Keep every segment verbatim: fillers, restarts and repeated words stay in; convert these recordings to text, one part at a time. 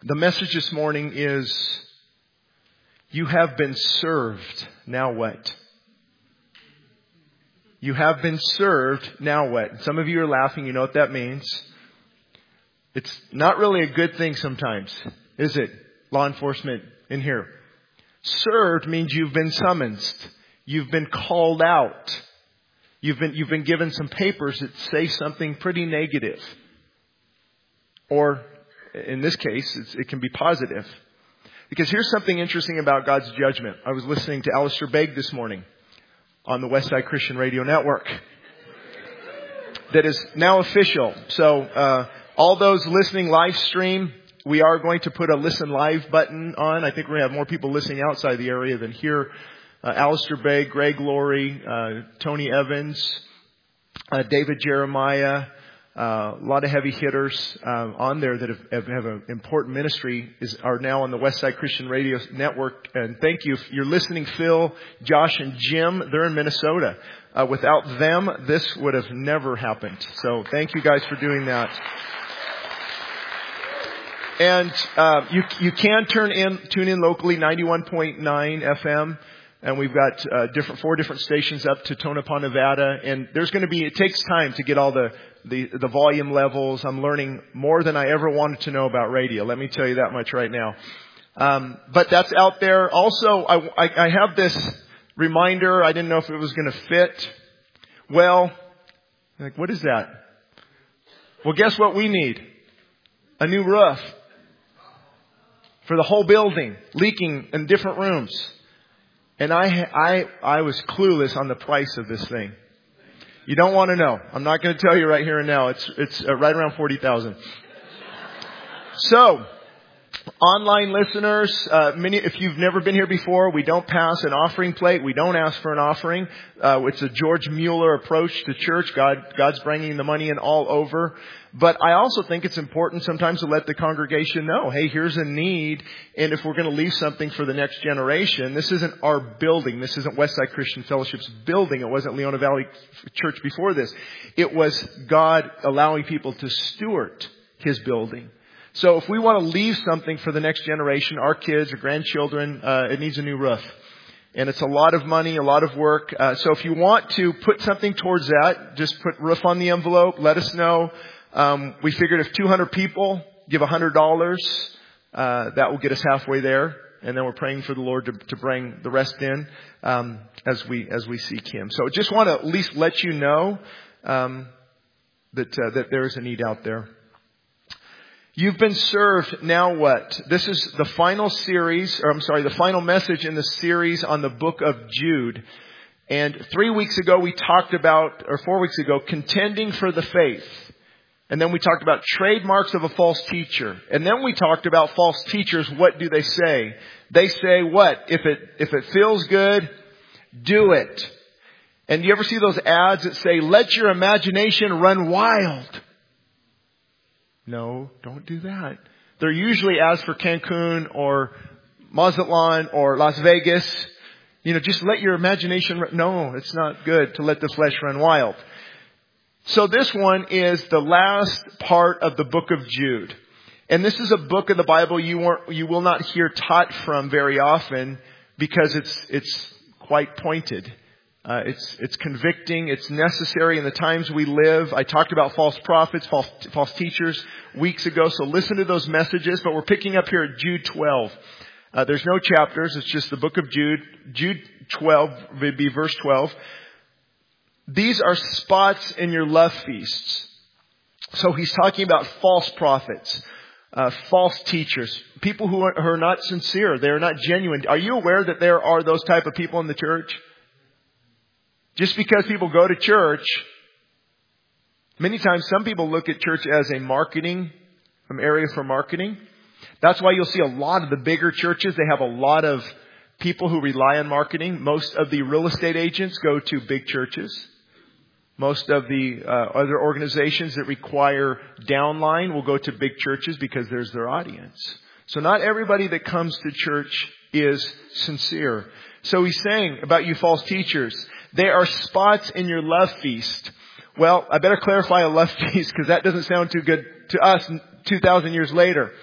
The message this morning is, you have been served, now what? You have been served, now what? Some of you are laughing, you know what that means. It's not really a good thing sometimes, is it? Law enforcement in here. Served means you've been summoned. You've been called out. You've been, you've been given some papers that say something pretty negative. Or, in this case, it's, it can be positive. Because here's something interesting about God's judgment. I was listening to Alistair Begg this morning on the Westside Christian Radio Network. That is now official. So, uh, all those listening live stream, we are going to put a listen live button on. I think we're going to have more people listening outside the area than here. Uh, Alistair Begg, Greg Laurie, uh, Tony Evans, uh, David Jeremiah, uh, a lot of heavy hitters uh, on there that have, have, have an important ministry is are now on the Westside Christian Radio Network. And thank you. If you're listening, Phil, Josh, and Jim, they're in Minnesota. Uh, without them, this would have never happened. So thank you guys for doing that. And uh, you you can turn in tune in locally, ninety-one point nine F M. And we've got uh, different four different stations up to Tonopah, Nevada. And there's going to be, it takes time to get all the, the, the volume levels. I'm learning more than I ever wanted to know about radio. Let me tell you that much right now. Um, but that's out there. Also, I, I, I have this reminder. I didn't know if it was going to fit. Well, like, what is that? Well, guess what we need? A new roof for the whole building, leaking in different rooms. And I, I, I was clueless on the price of this thing. You don't want to know. I'm not going to tell you right here and now. It's, it's uh, right around forty thousand. So, online listeners, uh, many, if you've never been here before, we don't pass an offering plate. We don't ask for an offering. Uh, it's a George Mueller approach to church. God, God's bringing the money in all over. But I also think it's important sometimes to let the congregation know, hey, here's a need. And if we're going to leave something for the next generation, this isn't our building. This isn't Westside Christian Fellowship's building. It wasn't Leona Valley Church before this. It was God allowing people to steward His building. So if we want to leave something for the next generation, our kids or grandchildren, uh, it needs a new roof. And it's a lot of money, a lot of work. Uh, so if you want to put something towards that, just put roof on the envelope. Let us know. Um, we figured if two hundred people give one hundred dollars, uh, that will get us halfway there. And then we're praying for the Lord to, to bring the rest in, um, as we, as we seek Him. So just want to at least let you know, um, that, uh, that there is a need out there. You've been served, now what? This is the final series, or I'm sorry, the final message in the series on the book of Jude. And three weeks ago we talked about, or four weeks ago, contending for the faith. And then we talked about trademarks of a false teacher. And then we talked about false teachers. What do they say? They say what? If it, if it feels good, do it. And you ever see those ads that say, let your imagination run wild? No, don't do that. They're usually ads for Cancun or Mazatlan or Las Vegas. You know, just let your imagination run. No, it's not good to let the flesh run wild. So this one is the last part of the book of Jude. And this is a book of the Bible you won't, you will not hear taught from very often because it's, it's quite pointed. Uh, it's, it's convicting. It's necessary in the times we live. I talked about false prophets, false, false teachers weeks ago. So listen to those messages. But we're picking up here at Jude twelve. Uh, there's no chapters. It's just the book of Jude. Jude twelve would be verse twelve. These are spots in your love feasts. So he's talking about false prophets, uh, false teachers, people who are, who are not sincere. They are not genuine. Are you aware that there are those type of people in the church? Just because people go to church, many times some people look at church as a marketing, an area for marketing. That's why you'll see a lot of the bigger churches. They have a lot of people who rely on marketing. Most of the real estate agents go to big churches. Most of the uh, other organizations that require downline will go to big churches because there's their audience. So not everybody that comes to church is sincere. So he's saying about you false teachers, they are spots in your love feast. Well, I better clarify a love feast because that doesn't sound too good to us two thousand years later.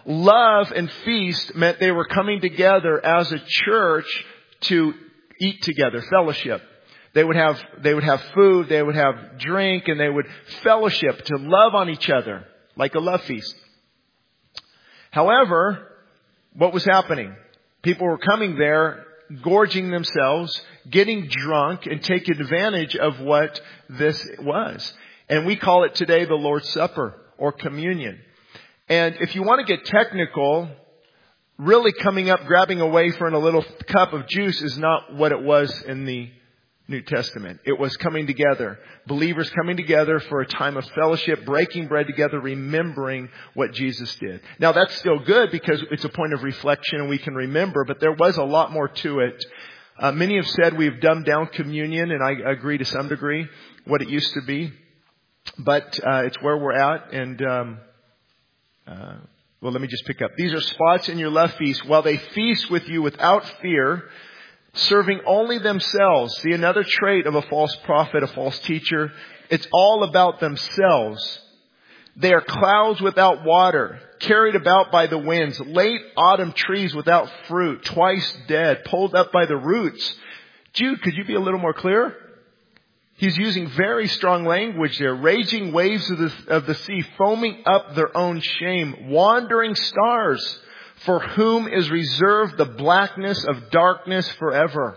Love and feast meant they were coming together as a church to eat together, fellowship. They would have, they would have food, they would have drink, and they would fellowship to love on each other like a love feast. However, what was happening? People were coming there, gorging themselves, getting drunk, and taking advantage of what this was. And we call it today the Lord's Supper or communion. And if you want to get technical, really coming up, grabbing a wafer and a little cup of juice is not what it was in the New Testament. It was coming together. Believers coming together for a time of fellowship, breaking bread together, remembering what Jesus did. Now that's still good because it's a point of reflection and we can remember, but there was a lot more to it. Uh, many have said we've dumbed down communion, and I agree to some degree what it used to be. But uh, it's where we're at, and um, uh, well, let me just pick up. These are spots in your love feast while they feast with you without fear, serving only themselves. See, another trait of a false prophet, a false teacher. It's all about themselves. They are clouds without water, carried about by the winds, late autumn trees without fruit, twice dead, pulled up by the roots. Jude, could you be a little more clear? He's using very strong language there. Raging waves of the, of the sea, foaming up their own shame. Wandering stars, for whom is reserved the blackness of darkness forever.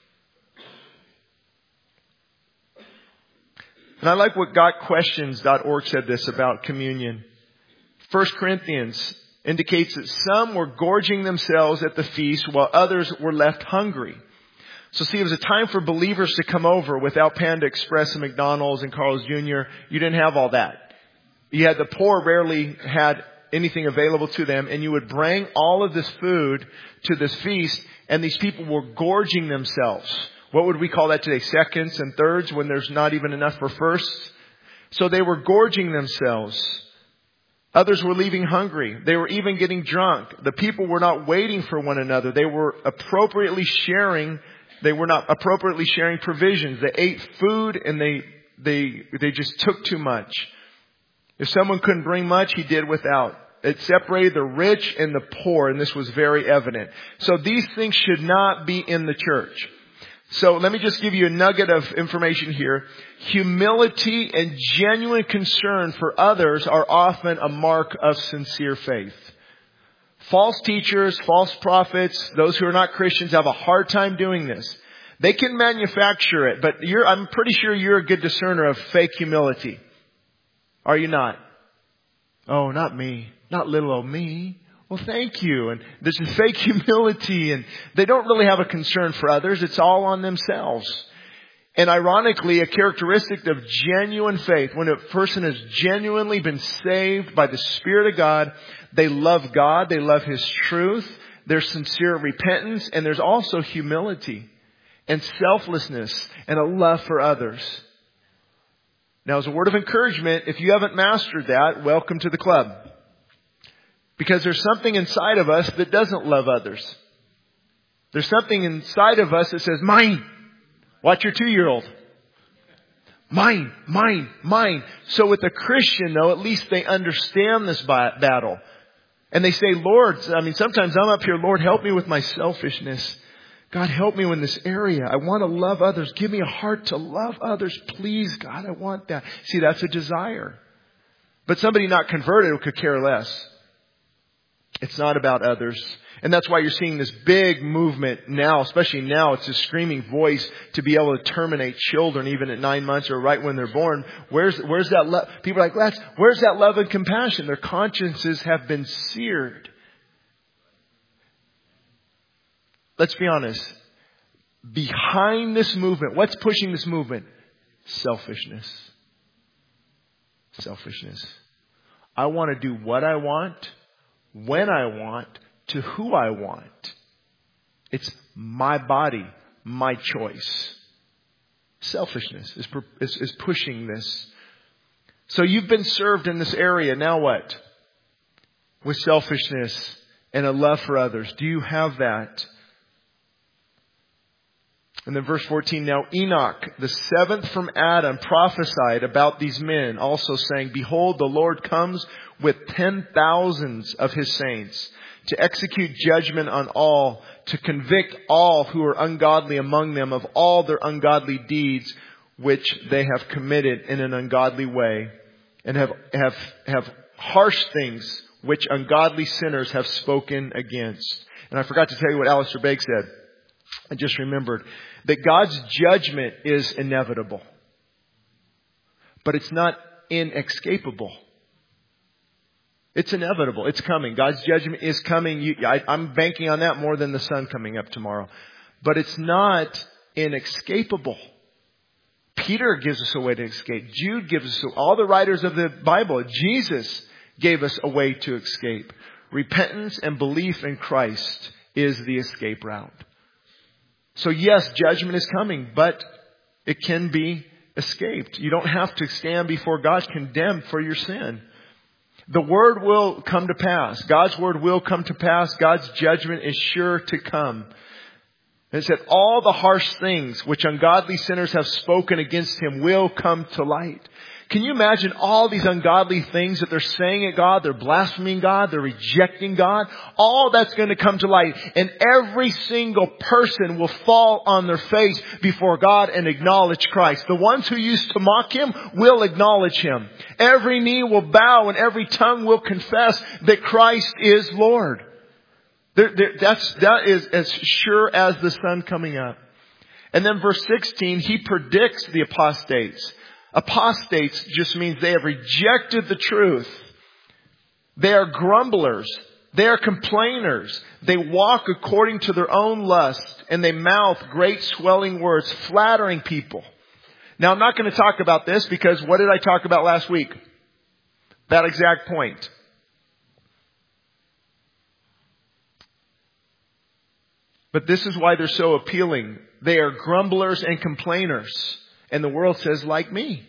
And I like what got questions dot org said this about communion. First Corinthians indicates that some were gorging themselves at the feast while others were left hungry. So see, it was a time for believers to come over without Panda Express and McDonald's and Carl's Junior You didn't have all that. You had the poor rarely had anything available to them, and you would bring all of this food to this feast, and these people were gorging themselves. What would we call that today? Seconds and thirds when there's not even enough for firsts. So they were gorging themselves. Others were leaving hungry. They were even getting drunk. The people were not waiting for one another. They were appropriately sharing They were not appropriately sharing provisions. They ate food and they, they, they just took too much. If someone couldn't bring much, he did without. It separated the rich and the poor, and this was very evident. So these things should not be in the church. So let me just give you a nugget of information here. Humility and genuine concern for others are often a mark of sincere faith. False teachers, false prophets, those who are not Christians have a hard time doing this. They can manufacture it, but you're, I'm pretty sure you're a good discerner of fake humility. Are you not? Oh, not me. Not little old me. Well, thank you. And this is fake humility, and they don't really have a concern for others. It's all on themselves. And ironically, a characteristic of genuine faith, when a person has genuinely been saved by the Spirit of God, they love God, they love His truth, there's sincere repentance, and there's also humility and selflessness and a love for others. Now, as a word of encouragement, if you haven't mastered that, welcome to the club. Because there's something inside of us that doesn't love others. There's something inside of us that says, mine. Watch your two-year-old. Mine, mine, mine. So with a Christian, though, at least they understand this battle. And they say, Lord, I mean, sometimes I'm up here, Lord, help me with my selfishness. God, help me in this area. I want to love others. Give me a heart to love others. Please, God, I want that. See, that's a desire. But somebody not converted could care less. It's not about others. And that's why you're seeing this big movement now, especially now. It's a screaming voice to be able to terminate children even at nine months or right when they're born. Where's, where's that love? People are like, Let's, where's that love and compassion? Their consciences have been seared. Let's be honest. Behind this movement, what's pushing this movement? Selfishness. Selfishness. I want to do what I want, when I want, to who I want. It's my body, my choice. Selfishness is, is, is pushing this. So you've been served in this area. Now what? With selfishness and a love for others. Do you have that? And then verse fourteen, now Enoch, the seventh from Adam, prophesied about these men, also saying, behold, the Lord comes with ten thousands of His saints, to execute judgment on all, to convict all who are ungodly among them of all their ungodly deeds which they have committed in an ungodly way, and have, have, have harsh things which ungodly sinners have spoken against. And I forgot to tell you what Alistair Begg said. I just remembered that God's judgment is inevitable, but it's not inescapable. It's inevitable. It's coming. God's judgment is coming. You, I, I'm banking on that more than the sun coming up tomorrow. But it's not inescapable. Peter gives us a way to escape. Jude gives us, all the writers of the Bible, Jesus gave us a way to escape. Repentance and belief in Christ is the escape route. So yes, judgment is coming, but it can be escaped. You don't have to stand before God condemned for your sin. The word will come to pass. God's word will come to pass. God's judgment is sure to come. And it said, all the harsh things which ungodly sinners have spoken against Him will come to light. Can you imagine all these ungodly things that they're saying at God? They're blaspheming God. They're rejecting God. All that's going to come to light. And every single person will fall on their face before God and acknowledge Christ. The ones who used to mock Him will acknowledge Him. Every knee will bow and every tongue will confess that Christ is Lord. There, there, that's, that is as sure as the sun coming up. And then verse sixteen, He predicts the apostates. Apostates just means they have rejected the truth. They are grumblers. They are complainers. They walk according to their own lust, and they mouth great swelling words, flattering people. Now, I'm not going to talk about this because what did I talk about last week? That exact point. But this is why they're so appealing. They are grumblers and complainers. And the world says, like me.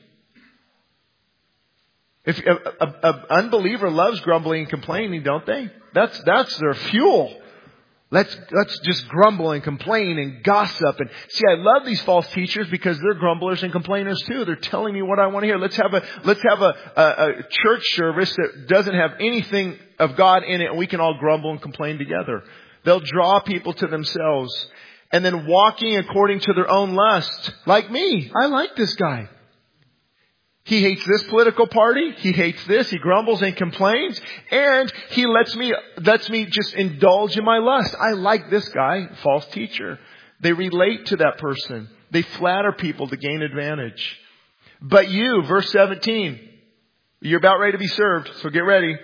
If an unbeliever loves grumbling and complaining, don't they? That's that's their fuel. Let's let's just grumble and complain and gossip. And see, I love these false teachers because they're grumblers and complainers too. They're telling me what I want to hear. Let's have a let's have a, a, a church service that doesn't have anything of God in it, and we can all grumble and complain together. They'll draw people to themselves. And then walking according to their own lust. Like me. I like this guy. He hates this political party. He hates this. He grumbles and complains. And he lets me, lets me just indulge in my lust. I like this guy. False teacher. They relate to that person. They flatter people to gain advantage. But you, verse seventeen. You're about ready to be served. So get ready.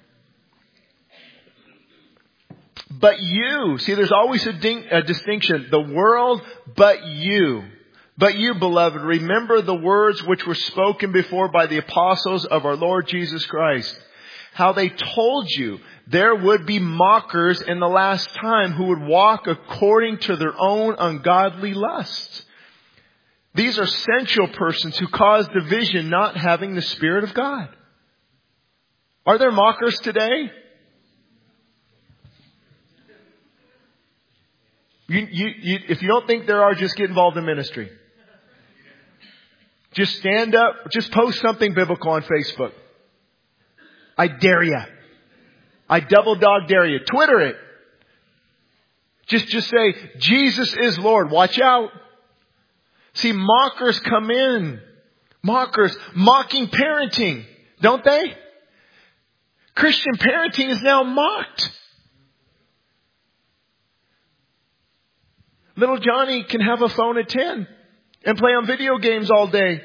But you, see, there's always a, ding, a distinction. The world, but you. But you, beloved, remember the words which were spoken before by the apostles of our Lord Jesus Christ. How they told you there would be mockers in the last time who would walk according to their own ungodly lusts. These are sensual persons who cause division, not having the Spirit of God. Are there mockers today? You, you, you, if you don't think there are, just get involved in ministry. Just stand up. Just post something biblical on Facebook. I dare you. I double dog dare you. Twitter it. Just, just say, Jesus is Lord. Watch out. See, mockers come in. Mockers. Mocking parenting. Don't they? Christian parenting is now mocked. Little Johnny can have a phone at ten and play on video games all day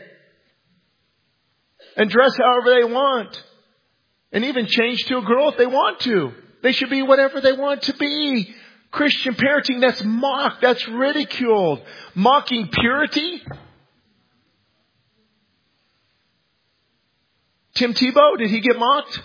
and dress however they want and even change to a girl if they want to. They should be whatever they want to be. Christian parenting, that's mocked. That's ridiculed. Mocking purity. Tim Tebow, did he get mocked?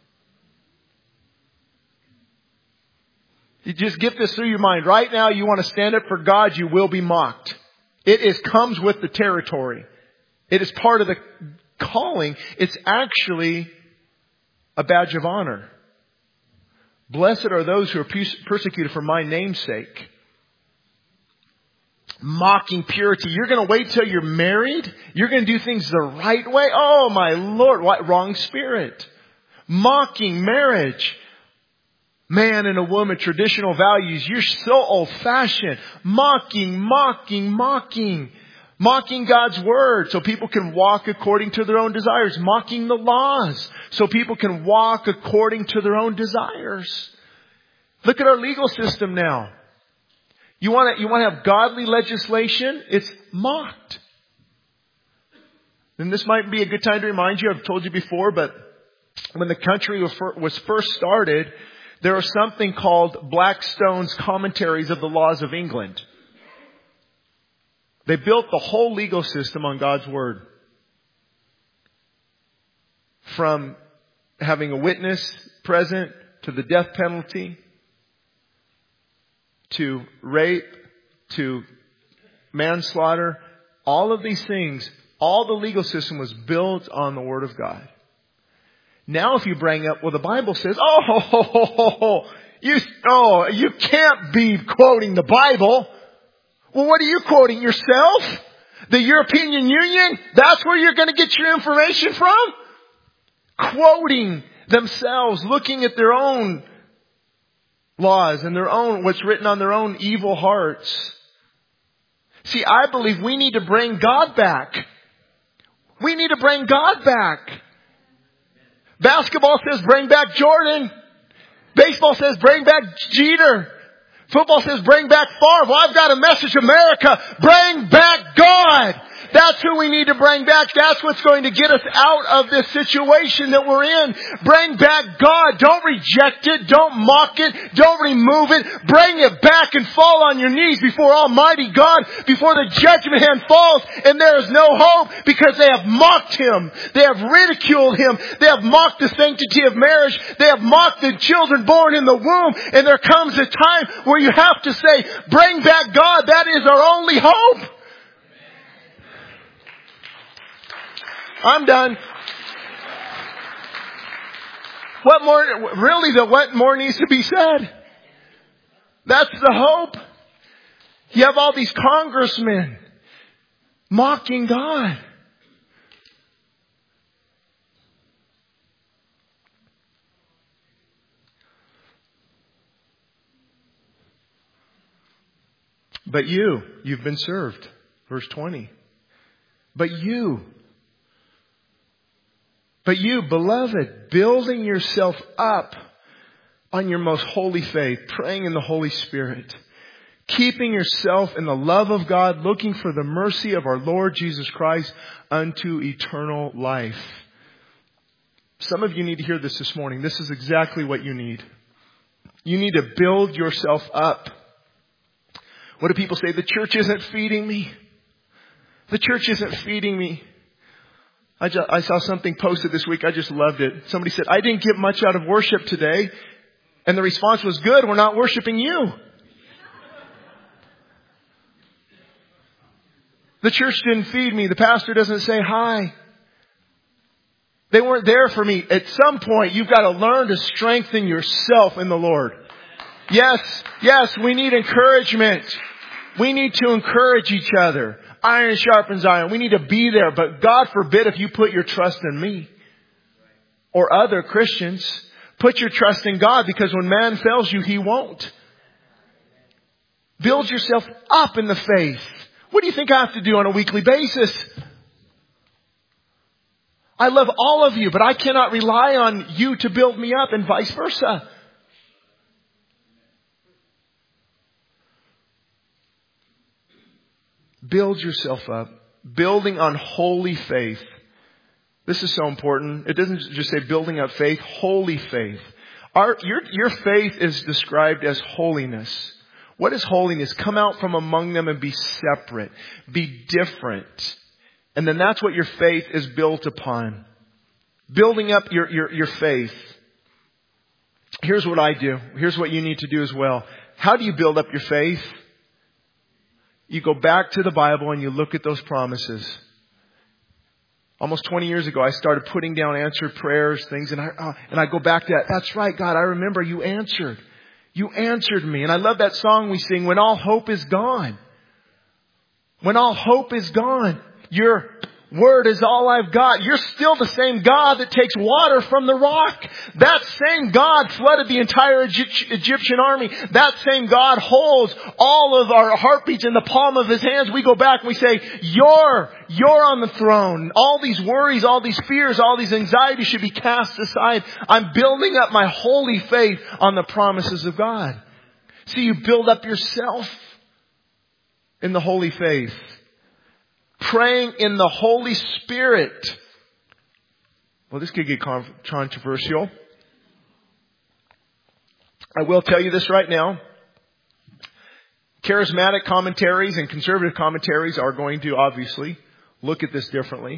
You just get this through your mind. Right now, you want to stand up for God, you will be mocked. It is comes with the territory. It is part of the calling. It's actually a badge of honor. Blessed are those who are persecuted for my name's sake. Mocking purity. You're going to wait till you're married? You're going to do things the right way? Oh, my Lord. What? Wrong spirit. Mocking marriage. Man and a woman, traditional values. You're so old-fashioned. Mocking, mocking, mocking. Mocking God's Word so people can walk according to their own desires. Mocking the laws so people can walk according to their own desires. Look at our legal system now. You want to, you want to have godly legislation? It's mocked. And this might be a good time to remind you, I've told you before, but when the country was first started, there was something called Blackstone's Commentaries of the Laws of England. They built the whole legal system on God's Word. From having a witness present, to the death penalty, to rape, to manslaughter, all of these things, all the legal system was built on the Word of God. Now if you bring up, well, the Bible says, oh, ho, ho, ho, ho, ho, you, oh, you can't be quoting the Bible. Well, what are you quoting? Yourself? The European Union? That's where you're going to get your information from? Quoting themselves, looking at their own laws and their own, what's written on their own evil hearts. See, I believe we need to bring God back. We need to bring God back. Basketball says bring back Jordan. Baseball says bring back Jeter. Football says bring back Favre. Well, I've got a message, America. Bring back God. That's who we need to bring back. That's what's going to get us out of this situation that we're in. Bring back God. Don't reject it. Don't mock it. Don't remove it. Bring it back and fall on your knees before Almighty God, before the judgment hand falls, and there is no hope because they have mocked Him. They have ridiculed Him. They have mocked the sanctity of marriage. They have mocked the children born in the womb. And there comes a time where you have to say, bring back God. That is our only hope. I'm done. What more, really, the what more needs to be said? That's the hope. You have all these congressmen mocking God. But you, you've been served. Verse twenty. But you, But you, beloved, building yourself up on your most holy faith, praying in the Holy Spirit, keeping yourself in the love of God, looking for the mercy of our Lord Jesus Christ unto eternal life. Some of you need to hear this this morning. This is exactly what you need. You need to build yourself up. What do people say? The church isn't feeding me. The church isn't feeding me. I, just, I saw something posted this week. I just loved it. Somebody said, I didn't get much out of worship today. And the response was, good, we're not worshiping you. The church didn't feed me. The pastor doesn't say hi. They weren't there for me. At some point, you've got to learn to strengthen yourself in the Lord. Yes, yes, we need encouragement. We need to encourage each other. Iron sharpens iron. We need to be there. But God forbid if you put your trust in me or other Christians. Put your trust in God, because when man fails you, He won't. Build yourself up in the faith. What do you think I have to do on a weekly basis? I love all of you, but I cannot rely on you to build me up, and vice versa. Build yourself up. Building on holy faith. This is so important. It doesn't just say building up faith, holy faith. Our, your, your faith is described as holiness. What is holiness? Come out from among them and be separate. Be different. And then that's what your faith is built upon. Building up your, your, your faith. Here's what I do. Here's what you need to do as well. How do you build up your faith? You go back to the Bible and you look at those promises. Almost twenty years ago, I started putting down answered prayers, things, and I, uh, and I go back to that. That's right, God, I remember you answered. You answered me. And I love that song we sing, When All Hope Is Gone. When all hope is gone, you're Word is all I've got. You're still the same God that takes water from the rock. That same God flooded the entire Egypt- Egyptian army. That same God holds all of our heartbeats in the palm of His hands. We go back and we say, you're, you're on the throne. All these worries, all these fears, all these anxieties should be cast aside. I'm building up my holy faith on the promises of God. See, you build up yourself in the holy faith. Praying in the Holy Spirit. Well, this could get controversial. I will tell you this right now. Charismatic commentaries and conservative commentaries are going to obviously look at this differently.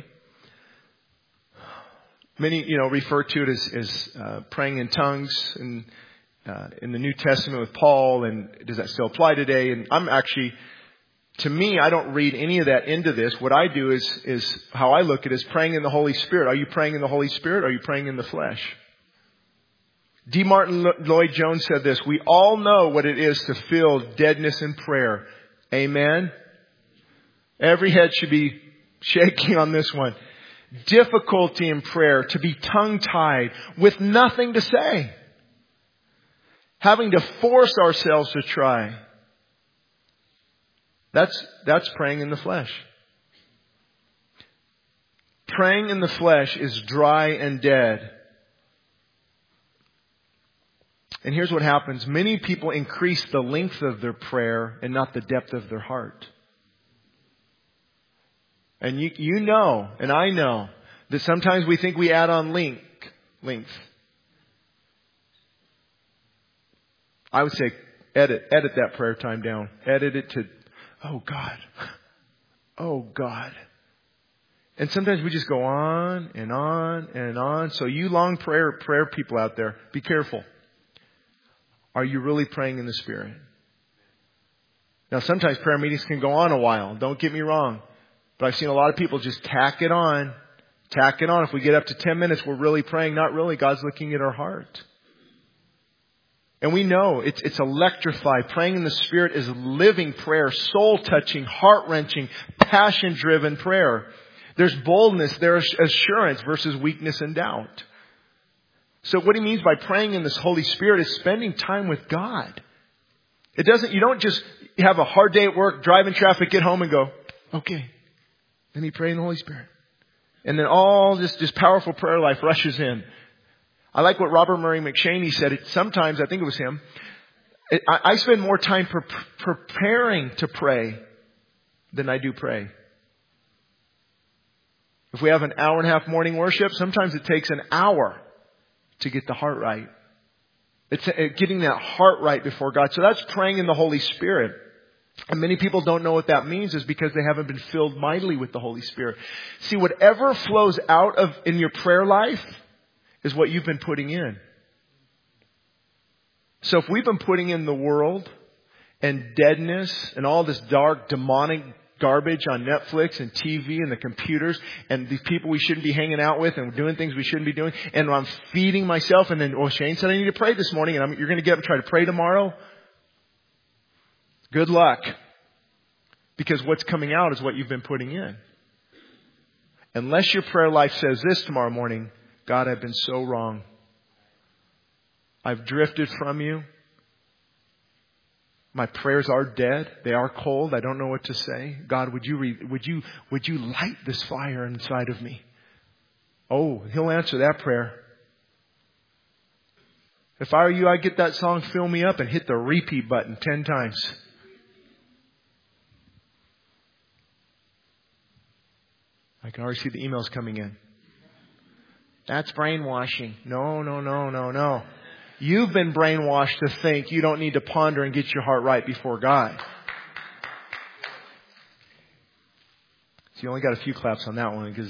Many, you know, refer to it as, as uh, praying in tongues and uh, in the New Testament with Paul. And does that still apply today? And I'm actually... To me, I don't read any of that into this. What I do is, is how I look at it is praying in the Holy Spirit. Are you praying in the Holy Spirit? Or are you praying in the flesh? D. Martin Lloyd-Jones said this: we all know what it is to feel deadness in prayer. Amen? Every head should be shaking on this one. Difficulty in prayer, to be tongue-tied with nothing to say. Having to force ourselves to try. That's, that's praying in the flesh. Praying in the flesh is dry and dead. And here's what happens. Many people increase the length of their prayer and not the depth of their heart. And you, you know, and I know, that sometimes we think we add on length. length. I would say edit, edit that prayer time down. Edit it to, oh God, oh God. And sometimes we just go on and on and on. So you long prayer, prayer people out there, be careful. Are you really praying in the Spirit? Now sometimes prayer meetings can go on a while. Don't get me wrong. But I've seen a lot of people just tack it on. Tack it on. If we get up to ten minutes, we're really praying. Not really. God's looking at our heart. And we know it's, it's electrified. Praying in the Spirit is living prayer, soul-touching, heart-wrenching, passion-driven prayer. There's boldness, there's assurance versus weakness and doubt. So what he means by praying in this Holy Spirit is spending time with God. It doesn't, you don't just have a hard day at work, drive in traffic, get home and go, okay, let me pray in the Holy Spirit. And then all this, this powerful prayer life rushes in. I like what Robert Murray McShaney said. It, sometimes, I think it was him, it, I, I spend more time pre- preparing to pray than I do pray. If we have an hour and a half morning worship, sometimes it takes an hour to get the heart right. It's uh, getting that heart right before God. So that's praying in the Holy Spirit. And many people don't know what that means is because they haven't been filled mightily with the Holy Spirit. See, whatever flows out of in your prayer life is what you've been putting in. So if we've been putting in the world and deadness and all this dark demonic garbage on Netflix and T V and the computers and these people we shouldn't be hanging out with and doing things we shouldn't be doing, and I'm feeding myself, and then, oh, Shane said I need to pray this morning, and I'm, you're going to get up and try to pray tomorrow? Good luck. Because what's coming out is what you've been putting in. Unless your prayer life says this tomorrow morning: God, I've been so wrong. I've drifted from you. My prayers are dead. They are cold. I don't know what to say. God, would you re- would you would you light this fire inside of me? Oh, He'll answer that prayer. If I were you, I'd get that song "Fill Me Up" and hit the repeat button ten times. I can already see the emails coming in. That's brainwashing. No, no, no, no, no. You've been brainwashed to think you don't need to ponder and get your heart right before God. So you only got a few claps on that one because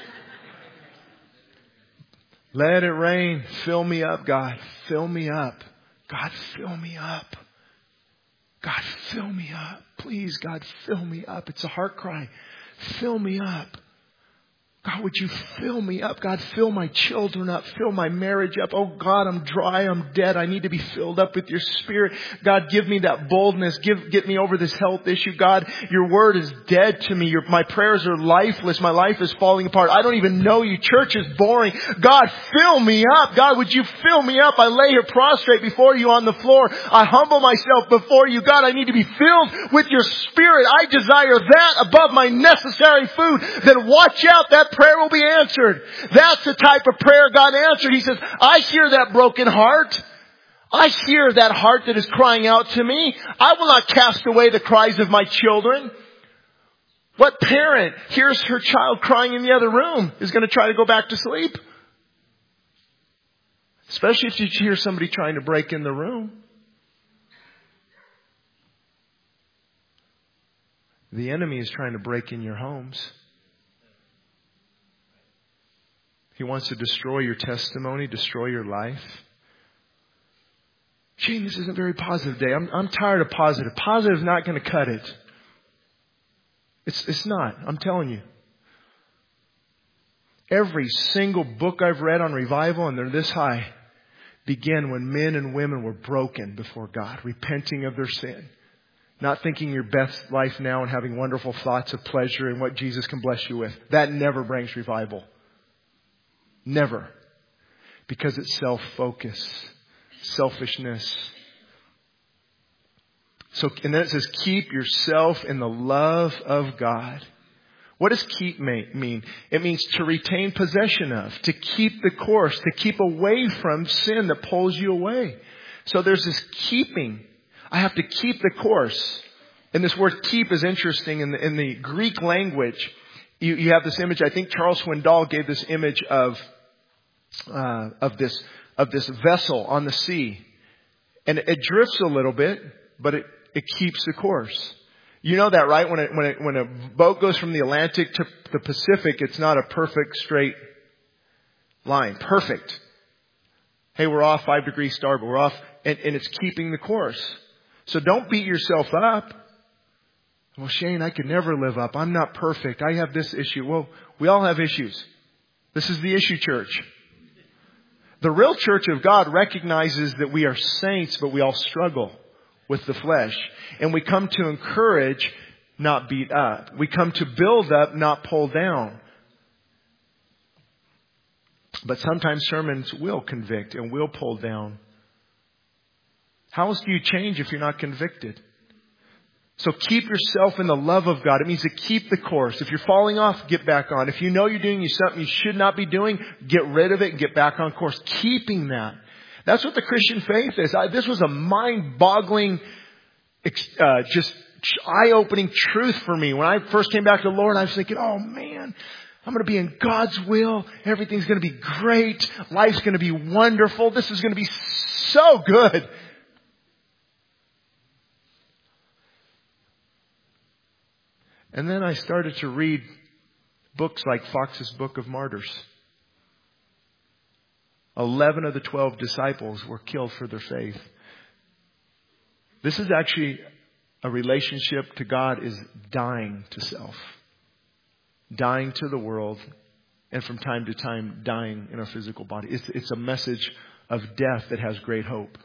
let it rain. Fill me up, God. Fill me up. God, fill me up. God, fill me up. Please, God, fill me up. It's a heart cry. Fill me up. God, would you fill me up? God, fill my children up. Fill my marriage up. Oh God, I'm dry. I'm dead. I need to be filled up with your Spirit. God, give me that boldness. Give, get me over this health issue. God, your word is dead to me. Your, my prayers are lifeless. My life is falling apart. I don't even know you. Church is boring. God, fill me up. God, would you fill me up? I lay here prostrate before you on the floor. I humble myself before you. God, I need to be filled with your Spirit. I desire that above my necessary food. Then watch out. That prayer will be answered. That's the type of prayer God answered. He says, I hear that broken heart. I hear that heart that is crying out to me. I will not cast away the cries of my children. What parent hears her child crying in the other room is going to try to go back to sleep? Especially if you hear somebody trying to break in the room. The enemy is trying to break in your homes. He wants to destroy your testimony, destroy your life. Gene, this isn't a very positive day. I'm, I'm tired of positive. Positive is not going to cut it. It's, it's not. I'm telling you. Every single book I've read on revival, and they're this high, began when men and women were broken before God, repenting of their sin. Not thinking your best life now and having wonderful thoughts of pleasure and what Jesus can bless you with. That never brings revival. Never. Because it's self-focus. Selfishness. So, and then it says, keep yourself in the love of God. What does keep mean? It means to retain possession of. To keep the course. To keep away from sin that pulls you away. So there's this keeping. I have to keep the course. And this word keep is interesting in the, in the Greek language. You, you have this image. I think Charles Swindoll gave this image of Uh, of this of this vessel on the sea, and it, it drifts a little bit, but it, it keeps the course. You know that, right? When it, when it, when a boat goes from the Atlantic to the Pacific, it's not a perfect straight line. Perfect. Hey, we're off five degrees starboard. We're off, and, and it's keeping the course. So don't beat yourself up. Well, Shane, I could never live up. I'm not perfect. I have this issue. Well, we all have issues. This is the issue church. The real church of God recognizes that we are saints, but we all struggle with the flesh. And we come to encourage, not beat up. We come to build up, not pull down. But sometimes sermons will convict and will pull down. How else do you change if you're not convicted? So keep yourself in the love of God. It means to keep the course. If you're falling off, get back on. If you know you're doing something you should not be doing, get rid of it and get back on course. Keeping that. That's what the Christian faith is. I, this was a mind-boggling, uh, just eye-opening truth for me. When I first came back to the Lord, I was thinking, oh man, I'm going to be in God's will. Everything's going to be great. Life's going to be wonderful. This is going to be so good. And then I started to read books like Fox's Book of Martyrs. Eleven of the twelve disciples were killed for their faith. This is actually a relationship to God is dying to self. Dying to the world. And from time to time, dying in our physical body. It's, it's a message of death that has great hope.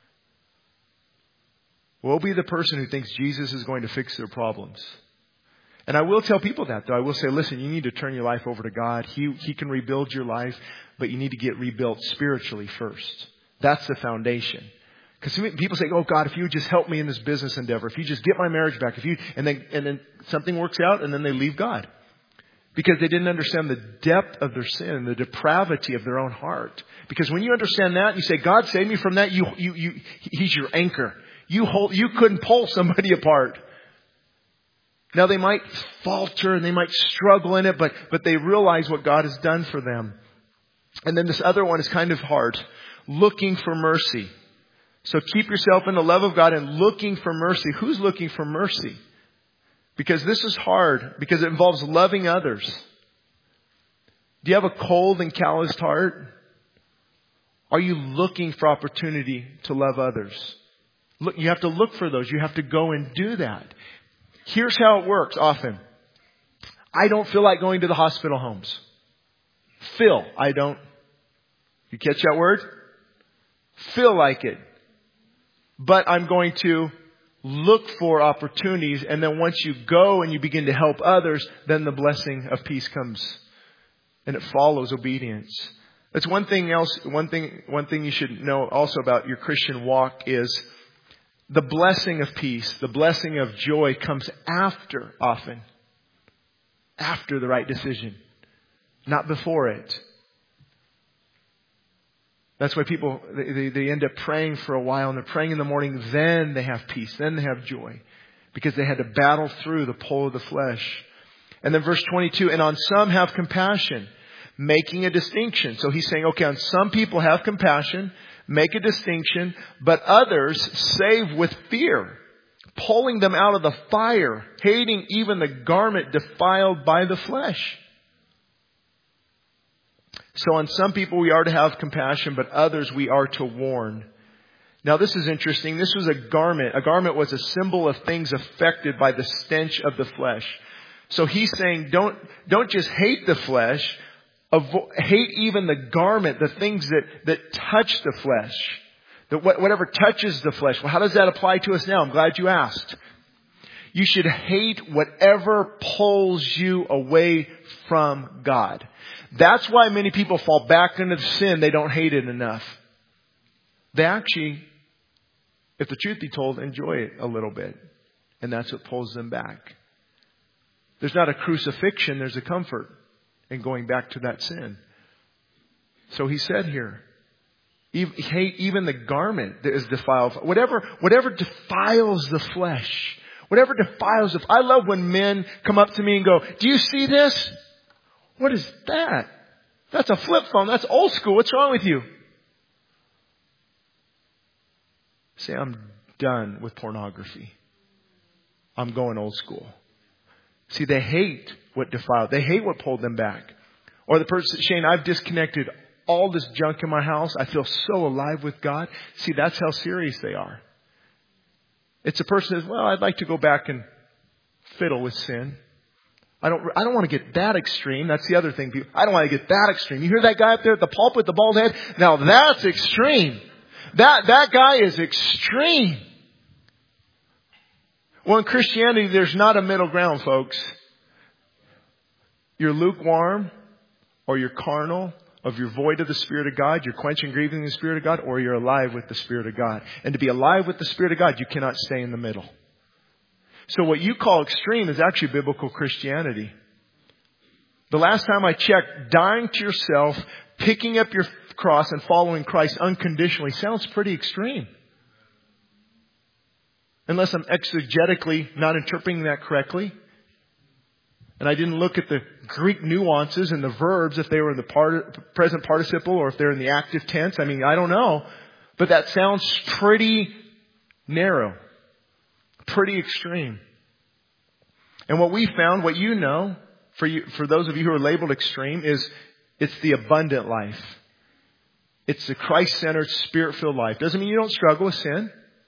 Woe be the person who thinks Jesus is going to fix their problems. And I will tell people that, though. I will say, listen, you need to turn your life over to God. He, he can rebuild your life, but you need to get rebuilt spiritually first. That's the foundation. Because people say, oh God, if you would just help me in this business endeavor, if you just get my marriage back, if you, and then, and then something works out and then they leave God. Because they didn't understand the depth of their sin, the depravity of their own heart. Because when you understand that, you say, God, save me from that. You, you, you, He's your anchor. You hold, you couldn't pull somebody apart. Now they might falter and they might struggle in it, but, but they realize what God has done for them. And then this other one is kind of hard. Looking for mercy. So keep yourself in the love of God and looking for mercy. Who's looking for mercy? Because this is hard. Because it involves loving others. Do you have a cold and calloused heart? Are you looking for opportunity to love others? Look, you have to look for those. You have to go and do that. Here's how it works often. I don't feel like going to the hospital homes. Feel. I don't. You catch that word? Feel like it. But I'm going to look for opportunities. And then once you go and you begin to help others, then the blessing of peace comes. And it follows obedience. That's one thing else. One thing, one thing you should know also about your Christian walk is the blessing of peace, the blessing of joy comes after often. After the right decision. Not before it. That's why people, they, they end up praying for a while and they're praying in the morning. Then they have peace. Then they have joy. Because they had to battle through the pull of the flesh. And then verse twenty-two, and on some have compassion, making a distinction. So he's saying, okay, on some people have compassion, make a distinction, but others save with fear, pulling them out of the fire, hating even the garment defiled by the flesh. So on some people we are to have compassion, but others we are to warn. Now this is interesting. This was a garment. A garment was a symbol of things affected by the stench of the flesh. So he's saying don't, don't just hate the flesh, avo- hate even the garment, the things that, that touch the flesh. That whatever touches the flesh. Well, how does that apply to us now? I'm glad you asked. You should hate whatever pulls you away from God. That's why many people fall back into sin. They don't hate it enough. They actually, if the truth be told, enjoy it a little bit. And that's what pulls them back. There's not a crucifixion. There's a comfort in going back to that sin. So he said here, hate even the garment that is defiled. Whatever, whatever defiles the flesh. Whatever defiles the... I love when men come up to me and go, do you see this? What is that? That's a flip phone. That's old school. What's wrong with you? Say, I'm done with pornography. I'm going old school. See, they hate what defiled. They hate what pulled them back. Or the person, Shane, I've disconnected all this junk in my house. I feel so alive with God. See, that's how serious they are. It's a person that says, well, I'd like to go back and fiddle with sin. I don't, I don't want to get that extreme. That's the other thing. I don't want to get that extreme. You hear that guy up there at the pulpit with the bald head? Now that's extreme. That, that guy is extreme. Well, in Christianity, there's not a middle ground, folks. You're lukewarm or you're carnal, or you're void of the Spirit of God, you're quenching and grieving the Spirit of God, or you're alive with the Spirit of God. And to be alive with the Spirit of God, you cannot stay in the middle. So what you call extreme is actually biblical Christianity. The last time I checked, dying to yourself, picking up your cross and following Christ unconditionally sounds pretty extreme. Unless I'm exegetically not interpreting that correctly. And I didn't look at the Greek nuances and the verbs, if they were in the part, present participle or if they're in the active tense. I mean, I don't know. But that sounds pretty narrow. Pretty extreme. And what we found, what you know, for you, for those of you who are labeled extreme, is it's the abundant life. It's the Christ-centered, Spirit-filled life. Doesn't mean you don't struggle with sin.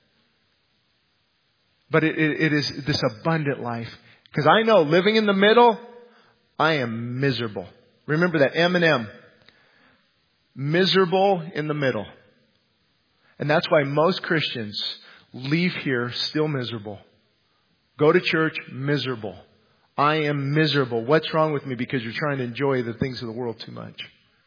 But it, it, it is this abundant life. Because I know living in the middle, I am miserable. Remember that M and M. Miserable in the middle. And that's why most Christians leave here still miserable. Go to church, miserable. I am miserable. What's wrong with me? Because you're trying to enjoy the things of the world too much.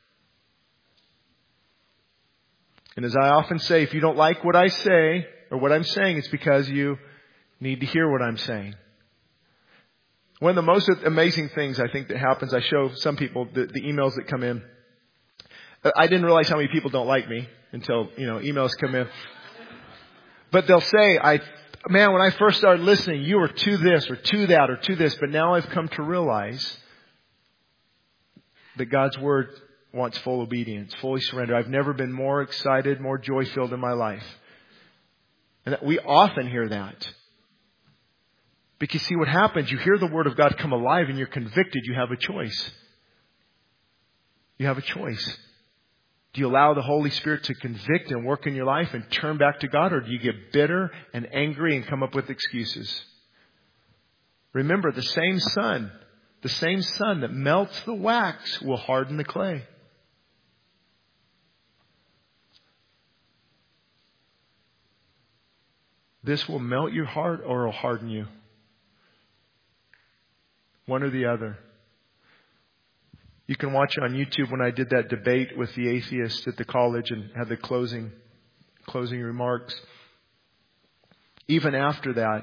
And as I often say, if you don't like what I say or what I'm saying, it's because you need to hear what I'm saying. One of the most amazing things I think that happens, I show some people the, the emails that come in. I didn't realize how many people don't like me until, you know, emails come in. But they'll say, I, man, when I first started listening, you were to this or to that or to this. But now I've come to realize that God's Word wants full obedience, fully surrender. I've never been more excited, more joy-filled in my life. And we often hear that. Because see what happens, you hear the Word of God come alive and you're convicted, you have a choice. You have a choice. Do you allow the Holy Spirit to convict and work in your life and turn back to God? Or do you get bitter and angry and come up with excuses? Remember, the same Son The same sun that melts the wax will harden the clay. This will melt your heart or it'll harden you. One or the other. You can watch it on YouTube when I did that debate with the atheist at the college and had the closing, closing remarks. Even after that,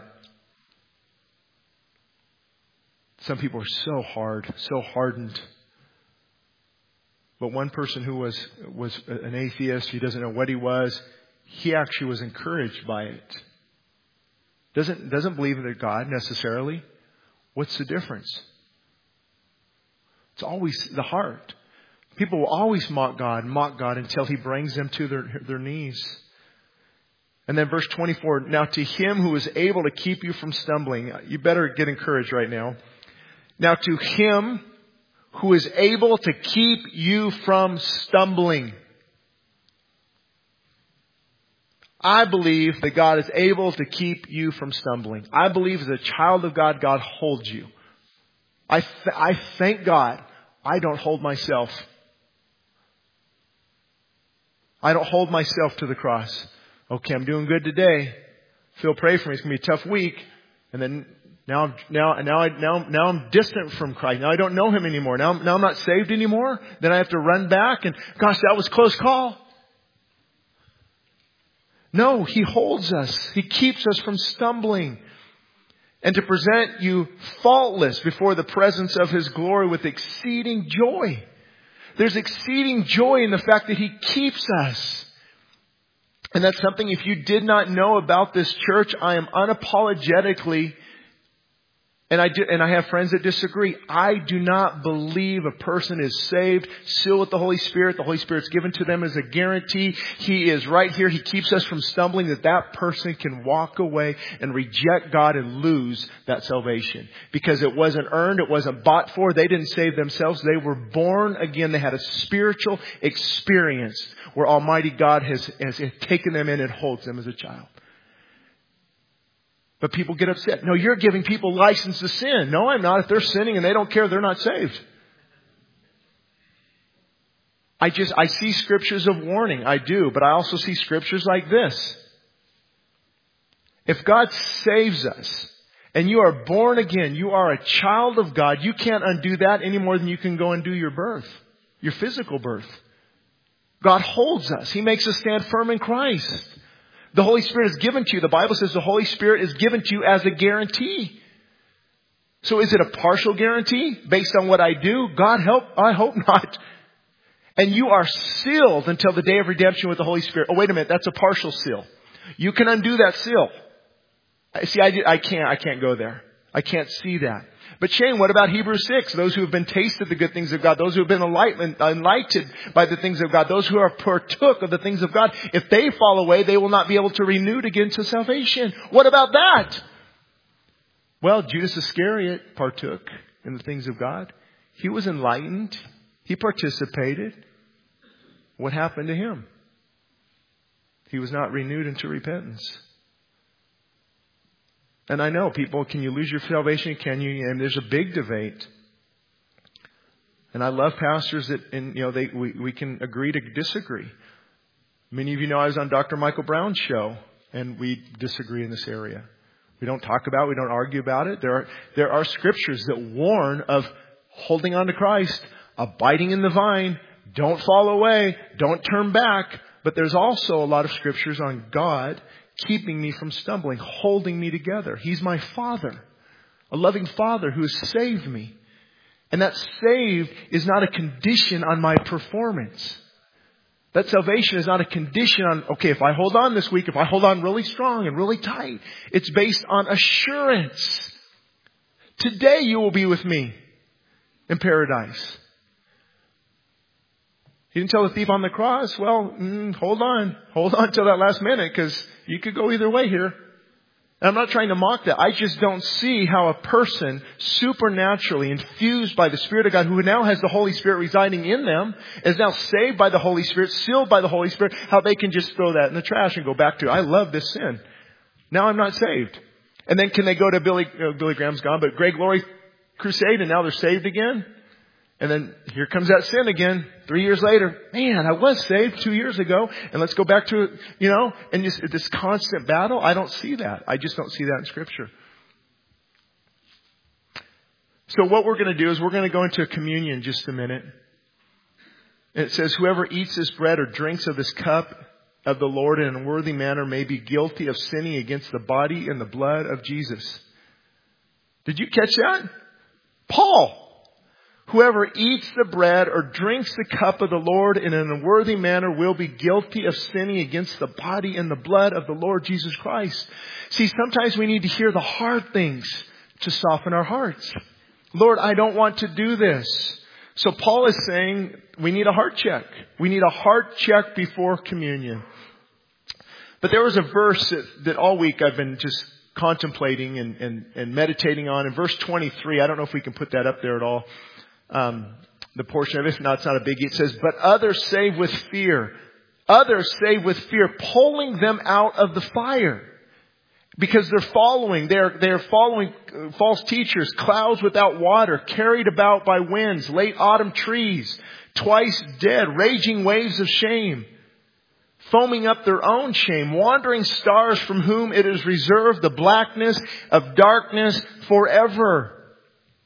some people are so hard, so hardened. But one person who was, was an atheist, he doesn't know what he was, he actually was encouraged by it. Doesn't, doesn't believe in God necessarily. What's the difference? It's always the heart. People will always mock God, mock God until He brings them to their, their knees. And then verse twenty-four, now to Him who is able to keep you from stumbling. You better get encouraged right now. Now to Him who is able to keep you from stumbling. I believe that God is able to keep you from stumbling. I believe as a child of God, God holds you. I, th- I thank God I don't hold myself. I don't hold myself to the cross. Okay, I'm doing good today. Phil, pray for me. It's going to be a tough week. And then now, now, now, I, now, now I'm distant from Christ. Now I don't know Him anymore. Now, now I'm not saved anymore. Then I have to run back and, gosh, that was a close call. No, He holds us. He keeps us from stumbling. And to present you faultless before the presence of His glory with exceeding joy. There's exceeding joy in the fact that He keeps us. And that's something, if you did not know about this church, I am unapologetically, and I do, and I have friends that disagree. I do not believe a person is saved, sealed with the Holy Spirit. The Holy Spirit's given to them as a guarantee. He is right here. He keeps us from stumbling, that that person can walk away and reject God and lose that salvation. Because it wasn't earned. It wasn't bought for. They didn't save themselves. They were born again. They had a spiritual experience where Almighty God has, has taken them in and holds them as a child. But people get upset. No, you're giving people license to sin. No, I'm not. If they're sinning and they don't care, they're not saved. I just, I see scriptures of warning. I do. But I also see scriptures like this. If God saves us and you are born again, you are a child of God, you can't undo that any more than you can go and do your birth, your physical birth. God holds us. He makes us stand firm in Christ. The Holy Spirit is given to you. The Bible says the Holy Spirit is given to you as a guarantee. So is it a partial guarantee based on what I do? God help, I hope not. And you are sealed until the day of redemption with the Holy Spirit. Oh, wait a minute. That's a partial seal. You can undo that seal. See, I, I can't, I can't go there. I can't see that. But Shane, what about Hebrews six? Those who have been tasted the good things of God, those who have been enlightened, enlightened by the things of God, those who are partook of the things of God, if they fall away, they will not be able to renew again to salvation. What about that? Well, Judas Iscariot partook in the things of God. He was enlightened. He participated. What happened to him? He was not renewed into repentance. And I know people, can you lose your salvation? Can you? And there's a big debate. And I love pastors that, and you know, they we, we can agree to disagree. Many of you know I was on Doctor Michael Brown's show, and we disagree in this area. We don't talk about it. We don't argue about it. There are there are scriptures that warn of holding on to Christ, abiding in the vine, don't fall away, don't turn back. But there's also a lot of scriptures on God keeping me from stumbling, holding me together. He's my Father, a loving Father who has saved me. And that saved is not a condition on my performance. That salvation is not a condition on, okay, if I hold on this week, if I hold on really strong and really tight, it's based on assurance. Today you will be with me in paradise. He didn't tell the thief on the cross, well, mm, hold on. Hold on till that last minute, because you could go either way here. And I'm not trying to mock that. I just don't see how a person supernaturally infused by the Spirit of God, who now has the Holy Spirit residing in them, is now saved by the Holy Spirit, sealed by the Holy Spirit, how they can just throw that in the trash and go back to, I love this sin. Now I'm not saved. And then can they go to Billy, uh, Billy Graham's gone, but Greg Laurie, crusade and now they're saved again. And then here comes that sin again. Three years later, man, I was saved two years ago. And let's go back to, you know, and just this constant battle. I don't see that. I just don't see that in Scripture. So what we're going to do is we're going to go into a communion in just a minute. And it says, whoever eats this bread or drinks of this cup of the Lord in an unworthy manner may be guilty of sinning against the body and the blood of Jesus. Did you catch that? Paul. Whoever eats the bread or drinks the cup of the Lord in an unworthy manner will be guilty of sinning against the body and the blood of the Lord Jesus Christ. See, sometimes we need to hear the hard things to soften our hearts. Lord, I don't want to do this. So Paul is saying we need a heart check. We need a heart check before communion. But there was a verse that, that all week I've been just contemplating and, and, and meditating on. In verse twenty-three, I don't know if we can put that up there at all. Um, the portion of it, if not, it's not a biggie. It says, but others save with fear. Others save with fear, pulling them out of the fire. Because they're following, they're, they're following false teachers, clouds without water, carried about by winds, late autumn trees, twice dead, raging waves of shame, foaming up their own shame, wandering stars from whom it is reserved the blackness of darkness forever.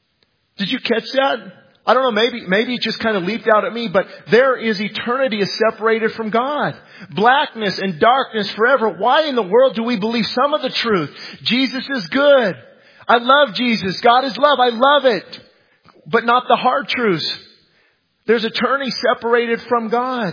Did you catch that? I don't know, maybe, maybe it just kind of leaped out at me, but there is eternity is separated from God. Blackness and darkness forever. Why in the world do we believe some of the truth? Jesus is good. I love Jesus. God is love. I love it. But not the hard truths. There's eternity separated from God.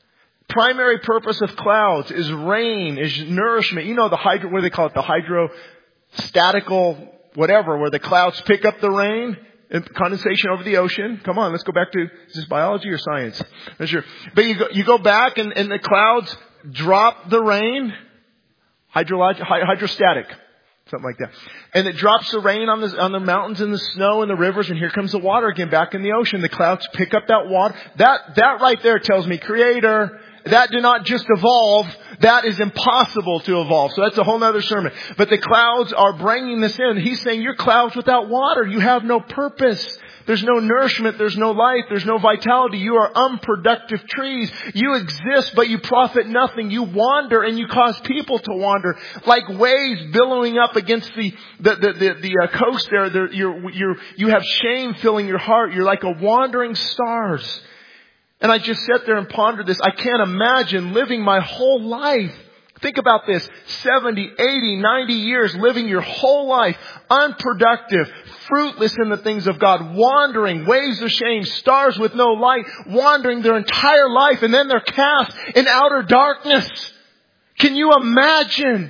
Primary purpose of clouds is rain, is nourishment. You know the hydro, what do they call it? The hydrostatical whatever, where the clouds pick up the rain. Condensation over the ocean. Come on, let's go back to, is this biology or science? Not sure. But you go, you go back and, and the clouds drop the rain. Hydrolog, hydrostatic. Something like that. And it drops the rain on the, on the mountains and the snow and the rivers, and here comes the water again back in the ocean. The clouds pick up that water. That, that right there tells me Creator. That did not just evolve. That is impossible to evolve. So that's a whole other sermon. But the clouds are bringing this in. He's saying you're clouds without water. You have no purpose. There's no nourishment. There's no life. There's no vitality. You are unproductive trees. You exist, but you profit nothing. You wander and you cause people to wander like waves billowing up against the, the, the, the, the uh, coast there. There you're, you're, you have shame filling your heart. You're like a wandering stars. And I just sat there and pondered this. I can't imagine living my whole life. Think about this. seventy, eighty, ninety years living your whole life unproductive, fruitless in the things of God, wandering, waves of shame, stars with no light, wandering their entire life, and then they're cast in outer darkness. Can you imagine?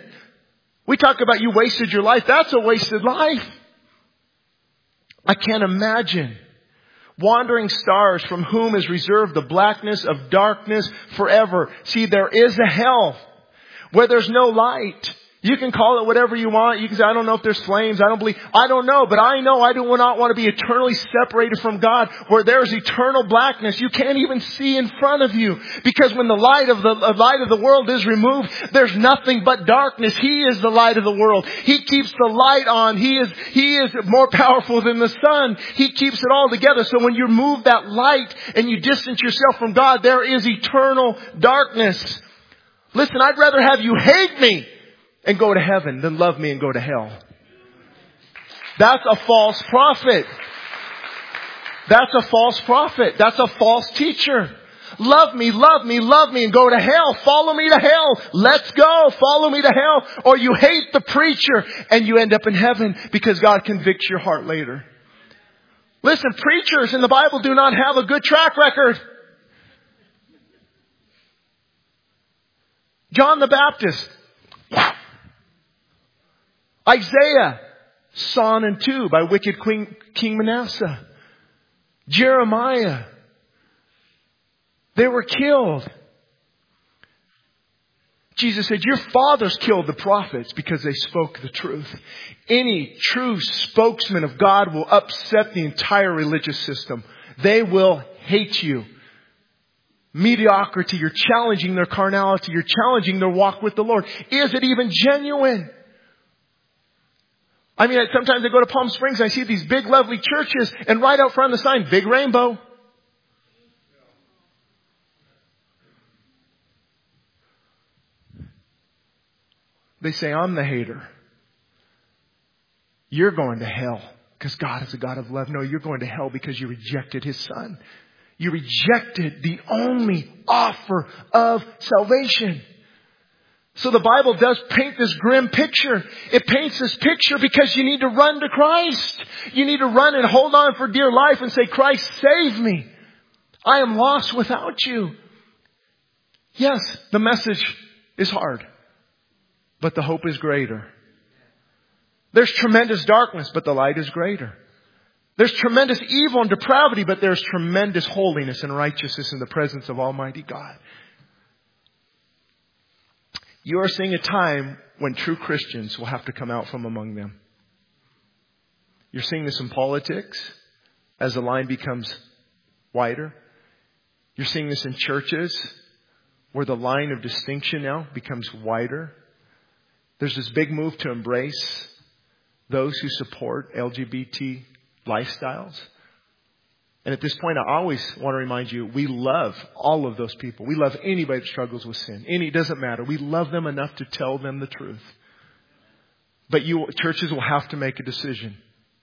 We talk about you wasted your life. That's a wasted life. I can't imagine. Wandering stars from whom is reserved the blackness of darkness forever. See, there is a hell where there's no light. You can call it whatever you want. You can say, I don't know if there's flames. I don't believe. I don't know. But I know I do not want to be eternally separated from God where there's eternal blackness. You can't even see in front of you. Because when the light of the uh, light of the world is removed, there's nothing but darkness. He is the light of the world. He keeps the light on. He is, he is more powerful than the sun. He keeps it all together. So when you remove that light and you distance yourself from God, there is eternal darkness. Listen, I'd rather have you hate me and go to heaven than love me and go to hell. That's a false prophet. That's a false prophet. That's a false teacher. Love me, love me, love me and go to hell. Follow me to hell. Let's go. Follow me to hell. Or you hate the preacher and you end up in heaven because God convicts your heart later. Listen, preachers in the Bible do not have a good track record. John the Baptist. Isaiah, sawn in two by wicked Queen, King Manasseh. Jeremiah, they were killed. Jesus said, your fathers killed the prophets because they spoke the truth. Any true spokesman of God will upset the entire religious system. They will hate you. Mediocrity, you're challenging their carnality. You're challenging their walk with the Lord. Is it even genuine? I mean, sometimes I go to Palm Springs, I see these big, lovely churches, and right out front of the sign, Big Rainbow. They say, I'm the hater. You're going to hell because God is a God of love. No, you're going to hell because you rejected His Son. You rejected the only offer of salvation. So the Bible does paint this grim picture. It paints this picture because you need to run to Christ. You need to run and hold on for dear life and say, Christ, save me. I am lost without you. Yes, the message is hard, but the hope is greater. There's tremendous darkness, but the light is greater. There's tremendous evil and depravity, but there's tremendous holiness and righteousness in the presence of Almighty God. You are seeing a time when true Christians will have to come out from among them. You're seeing this in politics as the line becomes wider. You're seeing this in churches where the line of distinction now becomes wider. There's this big move to embrace those who support L G B T lifestyles. And at this point, I always want to remind you, we love all of those people. We love anybody that struggles with sin. Any, it doesn't matter. We love them enough to tell them the truth. But you, churches will have to make a decision.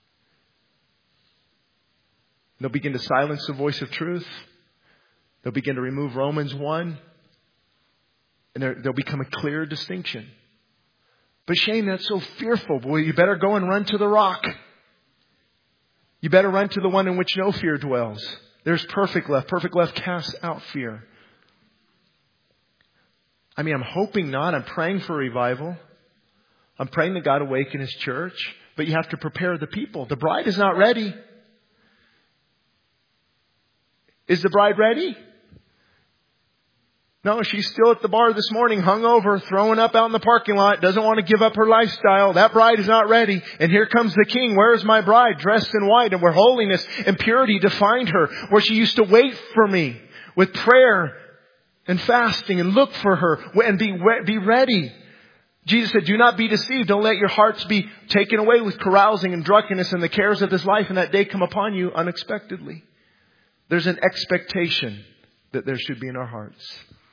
They'll begin to silence the voice of truth. They'll begin to remove Romans one. And there, there'll become a clear distinction. But Shane, that's so fearful. Boy, you better go and run to the rock. You better run to the one in which no fear dwells. There's perfect love. Perfect love casts out fear. I mean, I'm hoping not. I'm praying for revival. I'm praying that God awaken His church. But you have to prepare the people. The bride is not ready. Is the bride ready? No, she's still at the bar this morning, hungover, throwing up out in the parking lot, doesn't want to give up her lifestyle. That bride is not ready. And here comes the king. Where is my bride? Dressed in white, and where holiness and purity defined her. Where she used to wait for me with prayer and fasting and look for her and be, be ready. Jesus said, do not be deceived. Don't let your hearts be taken away with carousing and drunkenness and the cares of this life, and that day come upon you unexpectedly. There's an expectation that there should be in our hearts.